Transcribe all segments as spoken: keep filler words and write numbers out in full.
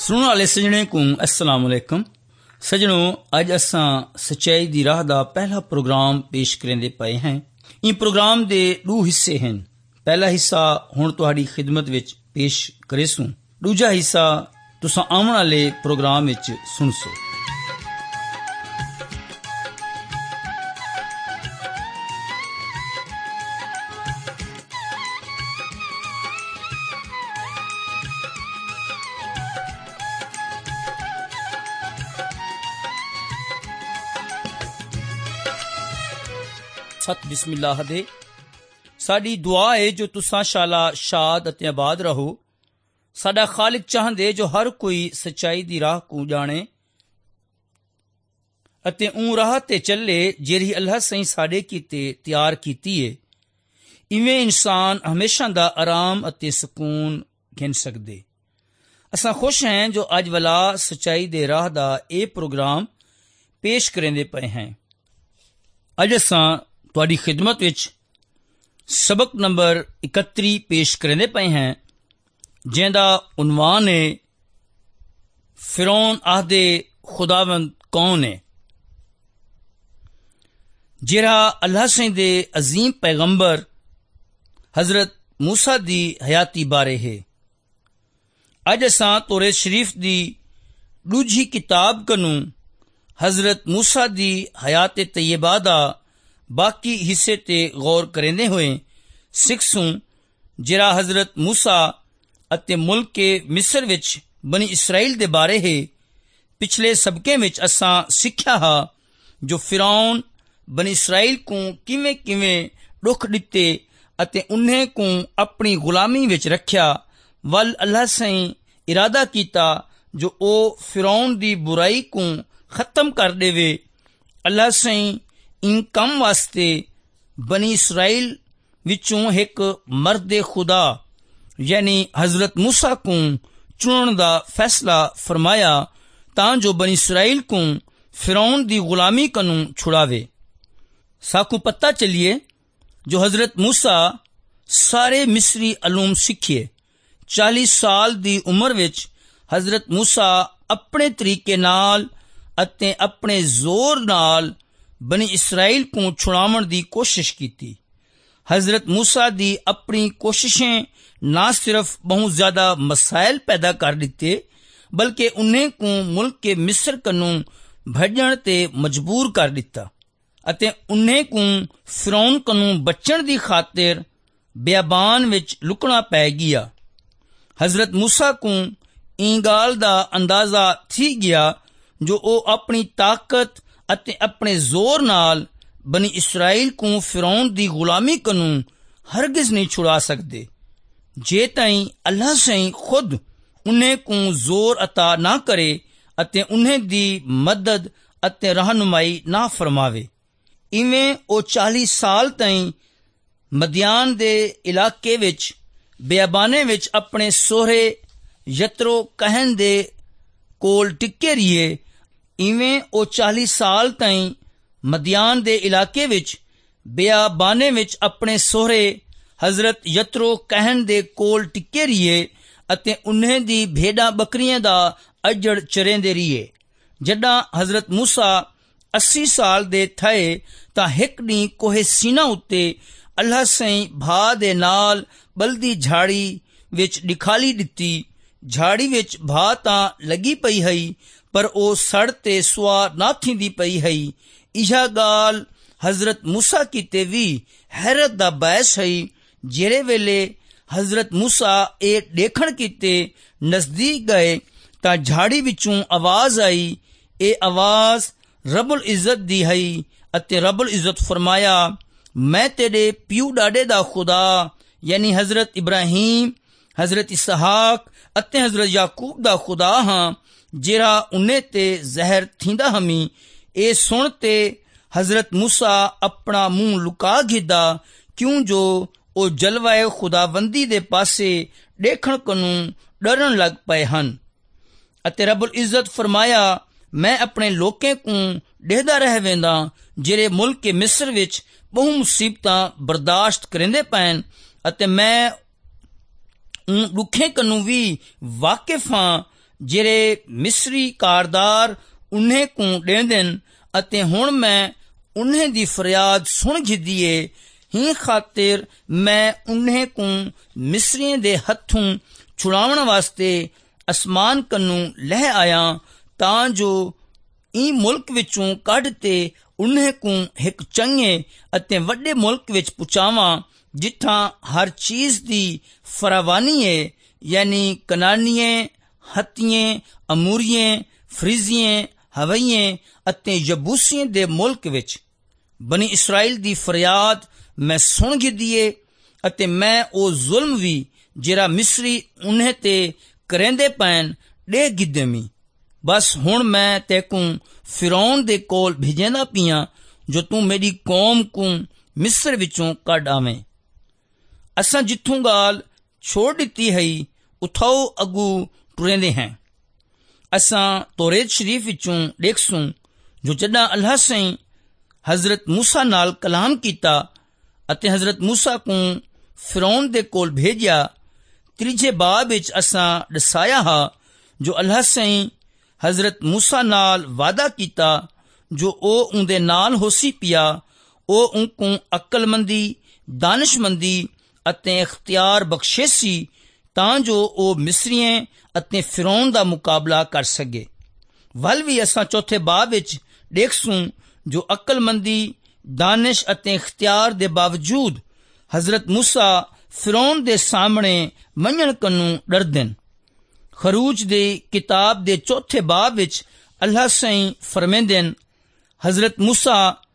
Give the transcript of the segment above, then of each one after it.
सुनने वाले सजने को अस्सलाम वालेकुम। सजनों, अज असां सच्चाई दी राह दा पहला प्रोग्राम पेश करेंदे पए हैं। इन प्रोग्राम दे दो हिस्से हैं। पहला हिस्सा हुण तुहाडी खिदमत विच पेश करेसूं, दूजा हिस्सा तुसां आउण वाले प्रोग्राम विच सुणसो। सत बिस्मिल्लाह दे साडी दुआ है जो तुसां शाला शाद अते आबाद रहो। साडा खालिक चाहंदे जो हर कोई सच्चाई दी राह को जाने अते ऊं राह ते चले जेरी अल्लाह सही साडे कीते तैयार कीती है। इवें इंसान हमेशा दा आराम अते सुकून गिन सकदे। असां खुश हैं जो अज वाला सच्चाई दे राह दा ए प्रोग्राम पेश करेंदे पए हैं। अज असां तुहाडी खिदमत विच सबक नंबर इकत्ती पेश करेंदे पए हैं, जिंदा उन्वान है फिरौन आहदे खुदावंद कौन है, जिहड़ा अल्लाह सही दे अजीम पैगंबर हजरत मूसा दी हयाती बारे है। अज असां तौरे शरीफ दी दूजी किताब कनू हजरत मूसा दी हयात तैयबा दा बाकी हिस्से ते गौर करेंदे हुए सिखसूं, जिहड़ा हजरत मूसा अते मुल्क के मिस्र विच बनी इसराइल दे बारे है। पिछले सबके विच असां सिक्ख्या हा जो फिरौन बनी इसराइल को किवें किवें दुख दिते अते उन्हें को अपनी गुलामी विच रखिया। वल अल्लाह सही इरादा कीता जो ओ फिरौन दी बुराई को खत्म कर देवे। अल्लाह सही इन कम वास्ते बनी इसराइल विचों एक मर्द खुदा यानी हजरत मूसा को चुनण दा फैसला फरमाया तां जो बनी इसराइल को फिरौन दी गुलामी कनू छुड़ावे। साकू पता चलिए जो हजरत मूसा सारे मिस्री अलूम सीखिए। चालीस साल दी उम्र विच हजरत मूसा अपने तरीके नाल अते अपने जोर नाल बनी इसराइल को छुड़ावन दी कोशिश की। हजरत मूसा दी अपनी कोशिशें ना सिर्फ बहुत ज्यादा मसाइल पैदा कर दिते, बल्कि उन्हें को मुल्क के मिस्र कनू भजन ते मजबूर कर दिता अते उन्हें को फिरौन कनू बचण दी खातिर बियाबान विच लुकना पै गया। हजरत मूसा को ई गाल दा अंदाजा थी गया जो ओ अपनी ताकत अते अपने जोर नाल बनी इसराइल को फिरौन दी गुलामी कनू हरगिज नहीं छुड़ा सकते, जे ताईं अल्लाह सही खुद उन्हें को जोर अता ना करे अते उन्हें दी मदद अते रहनुमाई ना फरमावे। इवें ओ चालीस साल ताईं मदियान दे इलाके विच बियाबाने विच अपने सोहरे यत्रो कहन दे कोल टिके रहिए। इवें ओ चालीस साल ताईं मदियान दे इलाके विच बियाबाने विच अपने सोहरे हजरत यत्रो कहन दे कोल टिके रहिए अते उन्हें दी भेड़ा बकरियां दा अजड़ चरेंदे रहिए। जड्डां हजरत मूसा अस्सी साल दे थए तां हिक दी कोहे सीना उत्ते अल्लाह सही भा दे नाल बलदी झाड़ी विच दिखाली दिती। झाड़ी विच भा तां लगी पई हई पर ओ सड़ ते सुआ ना थींदी पई हई। इहा गाल हजरत मूसा कीते भी हैरत दा बैस हई। जेरे वेले हजरत मूसा ए देखण कीते नजदीक गए तां झाड़ी विचों आवाज आई। ए आवाज रब्बुल इज्जत दी हई अते रब्बुल इज्जत फरमाया, मैं तेरे पिऊ डाडे दा खुदा यानी हजरत इब्राहिम, हजरत इसहाक अते हजरत याकूब दा खुदा हां, जेरा उन्हें ते जहर थींदा हमी। ए सुन ते हजरत मूसा अपना मुंह लुका गिदा, क्यों जो ओ जलवाए खुदाबंदी दे पासे देखण कनू डरन लग पए हन। अते रब्बुल इज्जत फरमाया, मैं अपने लोकें को डेहदा रह वेंदा जेरे मुल्क के मिस्र विच बहु मुसीबतां बर्दाश्त करेंदे पैन अते मैं दुखे कनू भी वाकिफ हां ਜਿਹੜੇ ਮਿਸਰੀ ਕਾਰਦਾਰ ਉन्हें ਕੋ ਦੇਂਦੇ ਅਤੇ ਹੁਣ ਮੈਂ उन्हें ਦੀ ਫਰਿਆਦ ਸੁਣ ਗਿੱਦੀ ਏ ਹੀ ਖਾਤਰ ਮੈਂ उन्हें ਕੋ ਮਿਸਰੀਆਂ ਦੇ ਹੱਥੋਂ ਛੁਡਾਉਣ ਵਾਸਤੇ ਅਸਮਾਨ ਕੰਨੂ ਲੈ ਆਇਆ ਤਾਂ ਜੋ ਇਹ ਮੁਲਕ ਵਿੱਚੋਂ ਕੱਢ ਤੇ उन्हें ਕੋ ਇੱਕ ਚੰਗੇ ਅਤੇ ਵੱਡੇ ਮੁਲਕ ਵਿੱਚ ਪਹੁੰਚਾਵਾਂ ਜਿੱਥਾਂ ਹਰ ਚੀਜ਼ ਦੀ ਫਰਾਵਾਨੀ ਏ ਯਾਨੀ ਕਨਾਨੀਏ ਹੱਤੀਏ ਅਮੂਰੀਏ ਫਰੀਜ਼ੀਏ ਹਵਈਏ ਅਤੇ ਯਬੂਸੀਏ ਦੇ ਮੁਲਕ ਵਿੱਚ ਬਨੀ ਇਸਰਾਇਲ ਦੀ ਫਰਿਆਦ ਮੈਂ ਸੁਣ ਗਿੱਦੀ ਏ ਅਤੇ ਮੈਂ ਉਹ ਜ਼ੁਲਮ ਵੀ ਜਿਹੜਾ ਮਿਸਰੀ ਉन्हें ਤੇ ਕਰੇਂਦੇ ਪੈਣ ਡੇ ਗਿੱਦੇਵੀਂ। ਬਸ ਹੁਣ ਮੈਂ ਤੈਕੂ ਫਿਰੌਨ ਦੇ ਕੋਲ ਭੇਜੇਂਦਾ ਪੀਆਂ ਜੋ ਤੂੰ ਮੇਰੀ ਕੌਮ ਕੋ ਮਿਸਰ ਵਿੱਚੋਂ ਕੱਢ ਆਵੇਂ। ਅਸਾਂ ਜਿੱਥੋਂ ਗਾਲ ਛੋੜ ਦਿੱਤੀ ਹੈ ਉਥੋਂ ਅਗੂ ਟੁਰੇਂਦੇ ਹਾਂ। ਅਸਾਂ ਤੋਰੇਤ ਸ਼ਰੀਫ ਵਿੱਚੋਂ ਦੇਖਸੂੰ ਜੋ ਜਦਾਂ ਅੱਲਾਹ ਸਈਂ ਹਜ਼ਰਤ ਮੂਸਾ ਨਾਲ ਕਲਾਮ ਕੀਤਾ ਅਤੇ ਹਜ਼ਰਤ ਮੂਸਾ ਕੋ ਫਿਰੌਨ ਦੇ ਕੋਲ ਭੇਜਿਆ। ਤੀਜੇ ਬਾਬ ਵਿੱਚ ਅਸਾਂ ਦਸਾਇਆ ਹਾਂ ਜੋ ਅੱਲਾਹ ਸਈਂ ਹਜ਼ਰਤ ਮੂਸਾ ਨਾਲ ਵਾਅਦਾ ਕੀਤਾ ਜੋ ਉਹ ਉਹਦੇ ਨਾਲ ਹੋਸੀ ਪਿਆ ਉਹ ਉਹਨੂੰ ਅਕਲਮੰਦੀ ਦਾਨਿਸ਼ਮੰਦੀ ਅਤੇ ਇਖਤਿਆਰ ਬਖਸ਼ੇ ਸੀ ਤਾਂ ਜੋ ਉਹ ਮਿਸਰੀਆਂ ਅਤੇ ਫਿਰੌਨ ਦਾ ਮੁਕਾਬਲਾ ਕਰ ਸਕੇ। ਵੱਲ ਵੀ ਅਸਾਂ ਚੌਥੇ ਬਾਬ ਵਿੱਚ ਦੇਖਸੂੰ ਜੋ ਅਕਲਮੰਦੀ ਦਾਨਿਸ਼ ਅਤੇ ਇਖਤਿਆਰ ਦੇ ਬਾਵਜੂਦ ਹਜ਼ਰਤ ਮੂਸਾ ਫਿਰੌਨ ਦੇ ਸਾਹਮਣੇ ਮੰਨਣ ਕੰਨੂ ਡਰਦੇ। ਖਰੂਜ ਦੀ ਕਿਤਾਬ ਦੇ ਚੌਥੇ ਬਾਬ ਵਿੱਚ ਅੱਲਾਹ ਸਈਂ ਫਰਮਾਉਂਦੇ ਹਨ ਹਜ਼ਰਤ ਮੂਸਾ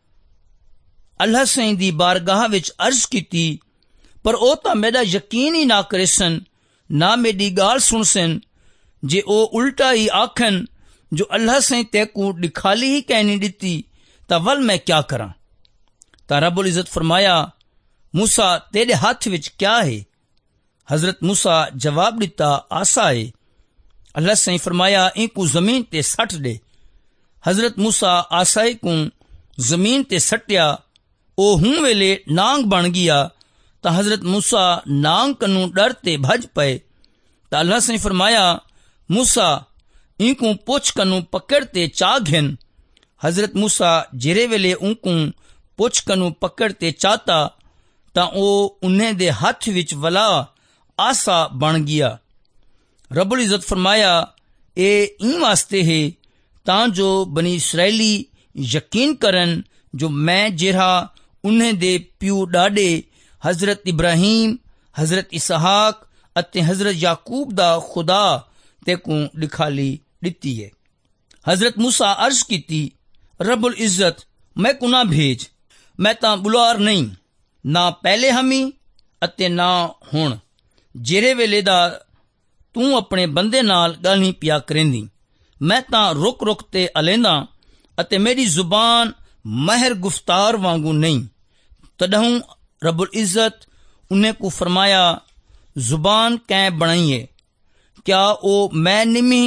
ਅੱਲਾਹ ਸਈਂ ਦੀ ਬਾਰਗਾਹ ਵਿੱਚ ਅਰਜ਼ ਕੀਤੀ ਪਰ ਉਹ ਤਾਂ ਮੇਰਾ ਯਕੀਨ ਹੀ ਨਾ ਕਰੇ ਸਨ ਨਾ ਮੇਰੀ ਗਾਲ ਸੁਣ ਸਨ। ਜੇ ਉਹ ਉਲਟਾ ਹੀ ਆਖਣ ਜੋ ਅੱਲਾਹ ਸਈਂ ਤੈਕੂ ਦਿਖਾਲੀ ਹੀ ਕਹਿਣੀ ਦਿੱਤੀ ਤਾਂ ਵੱਲ ਮੈਂ ਕਿਆ ਕਰਾਂ। ਤਾਂ ਰੱਬੁਲ ਇੱਜ਼ਤ ਫਰਮਾਇਆ ਮੂਸਾ ਤੇਰੇ ਹੱਥ ਵਿੱਚ ਕਿਆ ਹੈ। ਹਜ਼ਰਤ ਮੂਸਾ ਜਵਾਬ ਦਿੱਤਾ ਆਸਾ ਹੈ। ਅੱਲਾਹ ਸਈਂ ਫਰਮਾਇਆ ਇਨਕੂ ਜ਼ਮੀਨ ਤੇ ਸੱਟ ਦੇ। ਹਜ਼ਰਤ ਮੂਸਾ ਆਸਾਈ ਕੋ ਜ਼ਮੀਨ ਤੇ ਸੱਟਿਆ ਉਹ ਹੂੰ ਵੇਲੇ ਨਾਂਗ ਬਣ ਗਿਆ ਤਾਂ ਹਜ਼ਰਤ ਮੂਸਾ ਨਾਂਗ ਕੰਨੂ ਡਰ ਤੇ ਭੱਜ ਪਏ। ਤਾਂ ਅੱਲਾਹ ਸਈਂ ਫਰਮਾਇਆ ਮੂਸਾ ਇਨਕੂ ਪੁੱਛ ਕੰਨੂ ਪਕੜ ਤੇ ਚਾਹ ਘਿਨ। ਹਜ਼ਰਤ ਮੂਸਾ ਜਿਹੜੇ ਵੇਲੇ ਉਨਕੂ ਪੁੱਛ ਕੰਨੂ ਪਕੜ ਤੇ ਚਾਹਤਾ ਤਾਂ ਉਹ ਉन्हें ਦੇ ਹੱਥ ਵਿੱਚ ਵਲਾ ਆਸਾ ਬਣ ਗਿਆ। ਰੱਬੁਲ ਇੱਜ਼ਤ ਫਰਮਾਇਆ ਇਹ ਇਨ ਵਾਸਤੇ ਹੈ ਤਾਂ ਜੋ ਬਨੀ ਇਸਰਾਇਲੀ ਯਕੀਨ ਕਰਨ ਜੋ ਮੈਂ ਜਿਹੜਾ ਉन्हें ਦੇ ਪਿਓ ਡਾਡੇ ਹਜ਼ਰਤ ਇਬਰਾਹੀਮ ਹਜ਼ਰਤ ਇਸਹਾਕ ਅਤੇ ਹਜ਼ਰਤ ਯਾਕੂਬ ਦਾ ਖੁਦਾ ਤੇ ਕੋ ਦਿਖਾਲੀ ਦਿੱਤੀ ਹੈ। ਹਜ਼ਰਤ ਮੂਸਾ ਅਰਜ਼ ਕੀਤੀ ਰੱਬੁਲ ਇੱਜ਼ਤ ਮੈਂ ਕੋ ਨਾ ਭੇਜ ਮੈਂ ਤਾਂ ਬੁਲਾਰ ਨਹੀਂ ਨਾ ਪਹਿਲੇ ਹਮੀ ਅਤੇ ਨਾ ਹੁਣ ਜਿਹੜੇ ਵੇਲੇ ਦਾ ਤੂੰ ਆਪਣੇ ਬੰਦੇ ਨਾਲ ਗੱਲ ਨਹੀਂ ਪਿਆ ਕਰੇਂਦੀ। ਮੈਂ ਤਾਂ ਰੁਕ ਰੁਕ ਤੇ ਅਲੇਂਦਾ ਅਤੇ ਮੇਰੀ ਜ਼ੁਬਾਨ ਮਹਿਰ ਗੁਫਤਾਰ ਵਾਂਗੂ ਨਹੀਂ। ਤਦਹੂੰ ਰੱਬੁਲ ਇੱਜ਼ਤ उन्हें को फरमाया जुबान कै बनाइए क्या ओ मैं निमी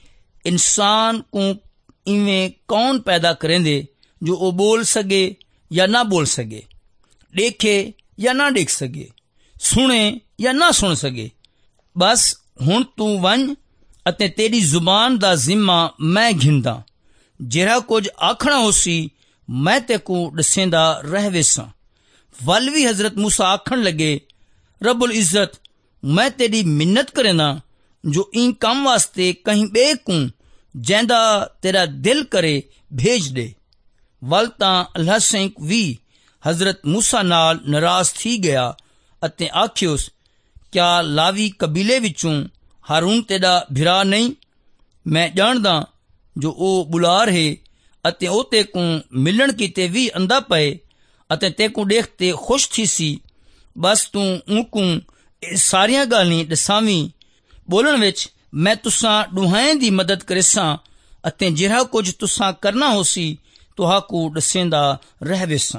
इंसान को इवें कौन पैदा करेंदे जो ओ बोल सके या ना बोल सके देखे या ना देख सके सुने या ना सुन सके। बस हुण तू वन अते तेरी जुबान दा जिम्मा मैं घिंदा जिहड़ा कुछ आखना होसी मैं ते को दसेंदा रहवेसां। वल भी हजरत मूसा आखन लगे रब्बुल इज्जत मैं तेरी मिन्नत करेना जो इन काम वास्ते कहीं बे को जैंदा तेरा दिल करे भेज दे। वल तां अल्लाह सिंह भी हजरत मूसा नाल नाराज थी गया अते आखियोस क्या लावी कबीले विचों हारून तेरा भिरा नहीं। मैं जानदा जो ओ बुलार है अते ओ ते को मिलन कीते भी अंदा पए ਅਤੇ ਤੇ ਕੋ ਦੇਖ ਤੇ ਖੁਸ਼ ਥੀ ਸੀ। ਬਸ ਤੂੰ ਉਨਕੂ ਇਹ ਸਾਰੀਆਂ ਗਾਲਾਂ ਦਸਾਵੀਂ ਬੋਲਣ ਵਿੱਚ ਮੈਂ ਤੁਸਾਂ ਦੁਹਾਂ ਦੀ ਮਦਦ ਕरेसां ਅਤੇ ਜਿਹੜਾ ਕੁਝ ਤੁਸਾਂ ਕਰਨਾ ਹੋਸੀ ਤੁਹਾ ਕੋ ਦਸੇਂਦਾ ਰਹਿਵੇਸਾਂ।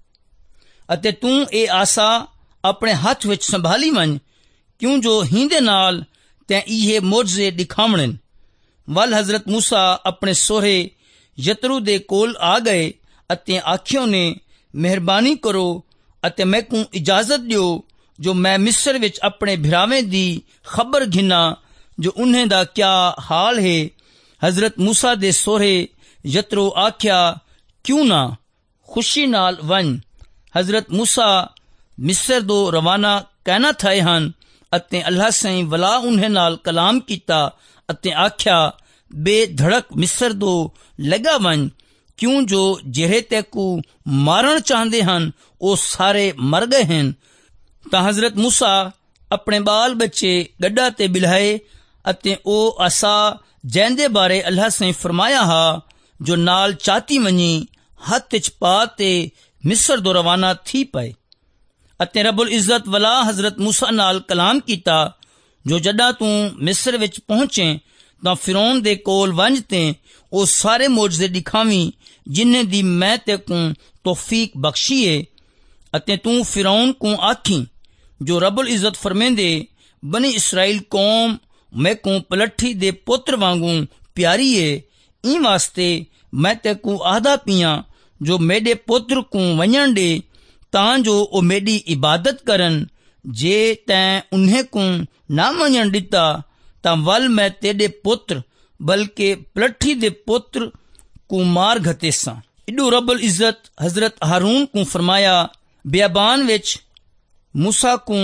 ਅਤੇ ਤੂੰ ਇਹ ਆਸਾ ਆਪਣੇ ਹੱਥ ਵਿੱਚ ਸੰਭਾਲੀ ਮੰਨ ਕਿਉਂ ਜੋ ਹੀਂਦੇ ਨਾਲ ਤੈਂ ਇਹ ਮੌਜਜ਼ੇ ਦਿਖਾਵਣੇ। ਵੱਲ ਹਜ਼ਰਤ ਮੂਸਾ ਆਪਣੇ ਸੋਹਰੇ ਯਤਰੂ ਦੇ ਕੋਲ ਆ ਗਏ ਅਤੇ ਆਖਿਓ ਨੇ ਮਿਹਰਬਾਨੀ ਕਰੋ ਅਤੇ ਮੈਨੂੰ ਇਜਾਜ਼ਤ ਦਿਓ ਜੋ ਮੈਂ ਮਿਸਰ ਵਿੱਚ ਆਪਣੇ ਭਰਾਵੇਂ ਦੀ ਖਬਰ ਘਿਨਾ जो उन्हें दा क्या हाल है। हजरत मूसा दे सोहरे यत्रो आख्या क्यों ना खुशी नाल वन। हजरत मूसा मिस्र दो रवाना कहना थाए हन अते अल्लाह सई वला उन्हें नाल कलाम कीता अते आख्या बेधड़क मिस्र दो लगा वन, क्यों जो जेरे तेकू मारण चाहते हन वो सारे मर गए हैं। तां हजरत मूसा अपने बाल बच्चे गड्ढा ते बिल्हाए अते ओ असा जैंदे बारे अल्लाह से फरमाया हा जो नाल चाती वनी हथ च पा ते मिस्र दो रवाना थी पए। अते रबुल इज्जत वला हजरत मूसा नाल कलाम कीता जो जडा तू मिस्र विच पहुंचे तां फिरौन दे कोल वंज ते ओ सारे मोजज़े दिखावी जिन्हें दी मैं ते को तौफीक बख्शी है। अते तू फिरौन को आखी जो रबुल इज्जत फरमेंदे बनी इसराइल कौम मैं को पलठी दे पुत्र वांगू प्यारी है। ई वास्ते मैं ते को आहदा पिया जो मेरे पुत्र को वंजन दे तां जो ओ मेरी इबादत करन। जे तैं उन्हें को ना वंजन दिता तां वल मैं तेरे पुत्र बल्कि पलठी दे पुत्र को मार घतेसा। इडू रबुल इज्जत हजरत हारून को फरमाया बियाबान विच मूसा को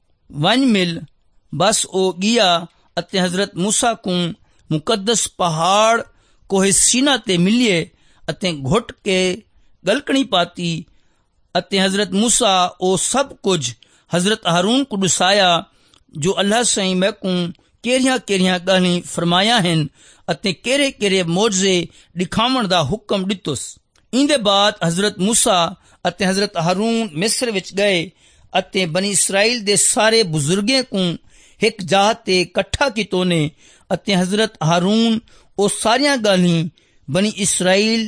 वन मिल। बस ओ गया अते हजरत मूसा को मुकद्दस पहाड़ कोहे सीना ते मिलिए अते घुट के गलकनी पाती अते हजरत मूसा ओ सब कुछ हजरत हारून को दुसाया जो अल्लाह सही मैं को केरिया केरिया गाली फरमाया हैं अते केरे केरे मोजे दिखावण दा हुक्म दितुस। इंदे बाद हजरत मूसा अते हजरत हारून मिस्र विच गए अते बनी इसराइल दे सारे बुजुर्गे को एक जाह ते कट्ठा कीतो ने अते हजरत हारून ओ सारिया गाली बनी इसराइल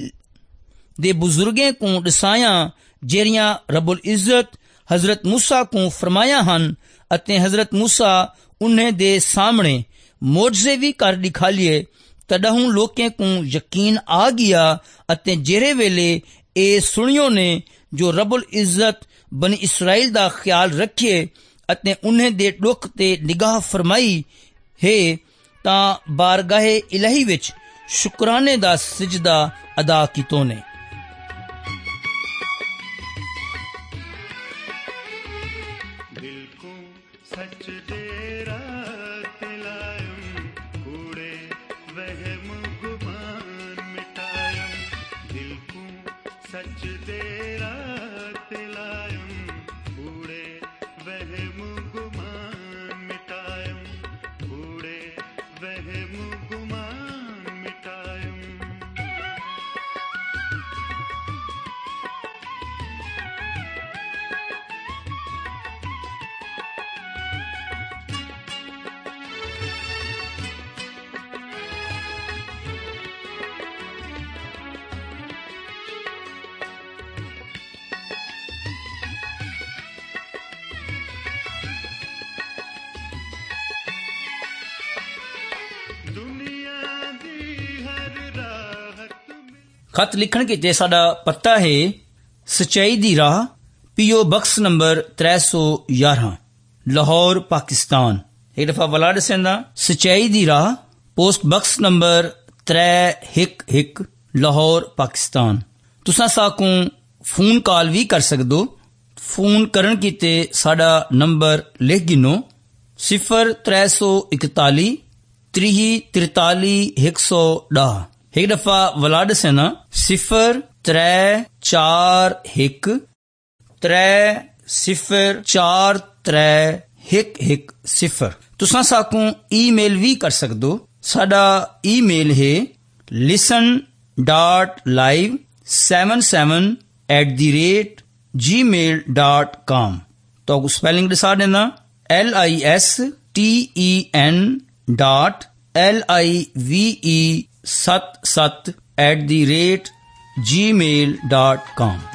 दे बुजुर्गे को दसाया जेरिया रबुल इज्जत हजरत मूसा को फरमाया हन। अते हजरत मूसा उन्हें दे सामने मोजज़े भी कर दिखा लिए तडहूं लोकें को यकीन आ गया अते जेरे वेले ए सुनियो ने जो रबुल इज्जत बनी इसराइल दा ख्याल रखिए अते उन्हें दे दुख ते निगाह फरमाई है तां बारगाहे इलाही विच शुक्राने दा सिजदा अदा कीतो ने। सच तेरा तिलायम कूड़े वहम गुमान मिटायम। दिल को सच तेरा तिलायम कूड़े वहम गुमान मिटायम। कूड़े वहम गुमान मिटायम। खत लिखण के ते साडा पता है सच्चाई दी राह पीओ बक्स नंबर त्रै सौ ग्यारह लाहौर पाकिस्तान। एक दफा वलाड सेंदा सच्चाई दी राह पोस्ट बक्स नंबर त्रै हिक हिक लाहौर पाकिस्तान। तुसा साकू फोन कॉल भी कर सकदो। फोन करन कीते साडा नंबर लिख गिनो सिफर त्रै सौ इकताली त्रीह तिरताली एक सौ डाह। एक दफा वलाड सेना सिफर त्रै चार हिक त्रै सिफर चार त्रै हिक हिक सिफर। तुसा साकू ईमेल भी कर सकदो। साडा ईमेल है listen dot live seven seven at the rate Gmail dot com. तो स्पेलिंग दिसा देना L I S T E N dot L I V E सत सत at the rate Gmail dot com.